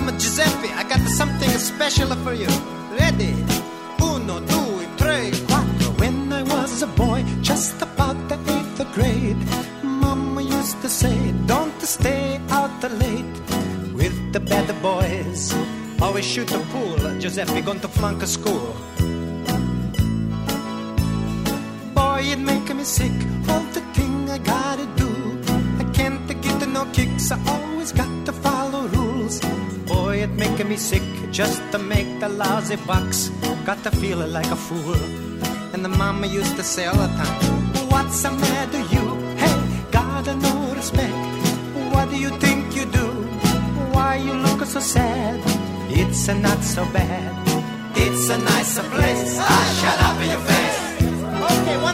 Giuseppe, I got something special for you. Ready? Uno, due, tre, quattro. When I was a boy, just about the 8th grade, Mama used to say, don't stay out late with the bad boys. Always shoot the pool, Giuseppe going to flunk a school. Boy, it make me sick, all the thing I gotta do. I can't get no kicks, I always got to follow rules. Boy, it make me sick just to make the lousy bucks. Got to feel like a fool. And the mama used to say all the time, what's the matter you? Hey, gotta no respect. What do you think you do? Why you look so sad? It's not so bad. It's a nicer place. Ah, shut up in your face. Okay,